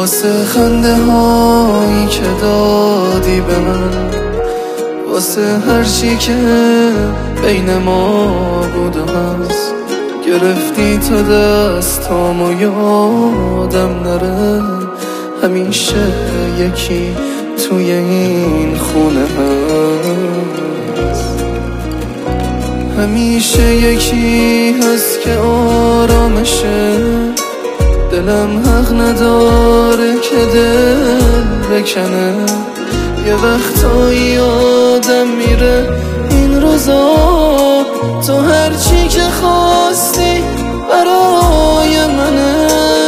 واسه خنده هایی که دادی به من، واسه هرچی که بین ما بود و هست. گرفتی تا دستامو یادم نره، همیشه یکی توی این خونه هست. همیشه یکی هست که آرامشه، دلم حق نداره که دل بکنه. یه وقتایی آدم میره این روزا، تو هرچی که خواستی برای منه.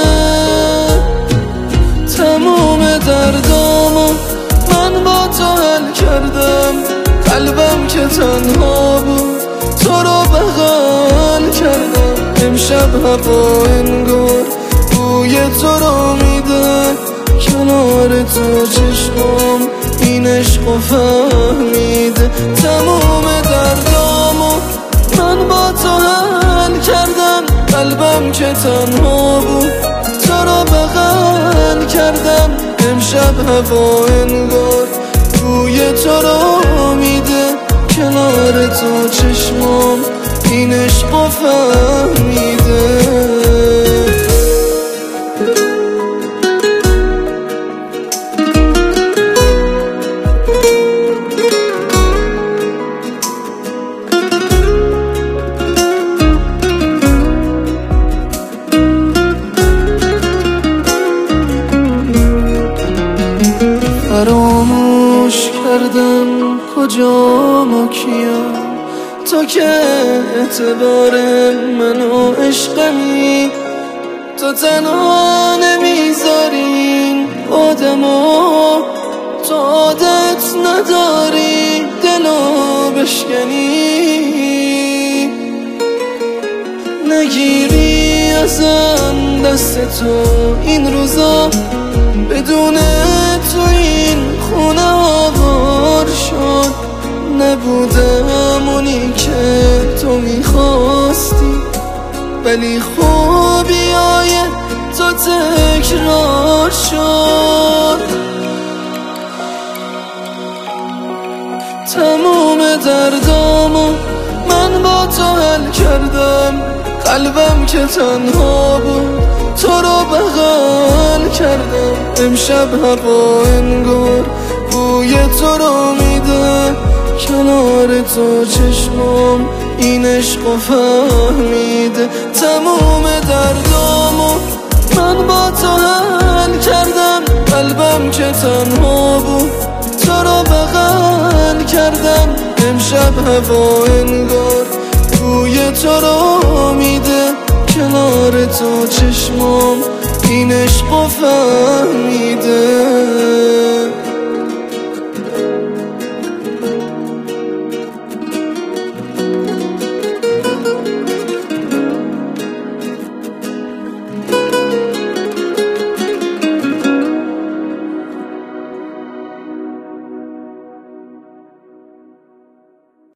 تموم دردامو من با تو حل کردم، قلبم که تنها بود تو رو بغل کردم. امشب هوا انگار بوی تو رو میده، کنار تو چشمام این عشقو فهمیده. تموم دردامو من با تو حل کردم، قلبم که تنها بود تو رو بغل کردم. امشب هوا انگار بوی تو رو میده، کنار تو چشمام این عشقو فهمیده. فراموش کردم کجام و کیم، تو که اعتبار منو عشقمی. تو تنها نمیذارین آدمو، تو عادت نداری دلو بشکنی. نگیری ازم دست تو این روزا، بدون تو این خونه آوار شد. نبودم اونی که تو میخواستی، ولی خوبیای تو تکرار شد. تموم دردامو من با تو حل کردم، قلبم که تنها بود تو رو بغل کردم. امشب هوا انگار بوی تو رو میده، کنار تو چشمام این عشقو فهمیده. تموم دردامو من با تو حل کردم، قلبم که تنها بود تو رو بغل کردم. امشب هوا انگار بوی تو رو میده، کنار تو چشمام این عشقو فهمیده.